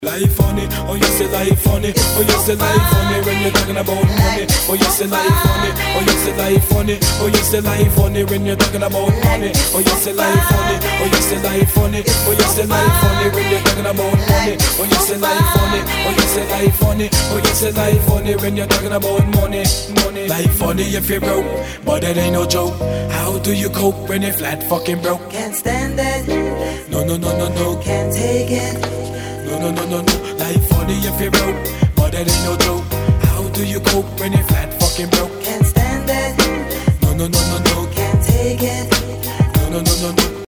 Life funny, oh you say life funny, oh you say life funny when you're talking about money. Oh you say life funny, oh you say life funny, oh you say life funny when you're talking about money. Oh you say life funny, oh you say life funny, oh you say life funny when you're talking about money. Oh you say life funny, oh you say life funny, oh you say life funny when you're talking about money. Money. Life funny if you're broke, but that ain't no joke. How do you cope when you're flat fucking broke? Can't stand it. No no no no no. Can't take it. No, no, no, no, no. Life funny if you're broke, but that ain't no joke. How do you cope when you're flat fucking broke? Can't stand it. No, no, no, no, no. Can't take it. No, no, no, no, no.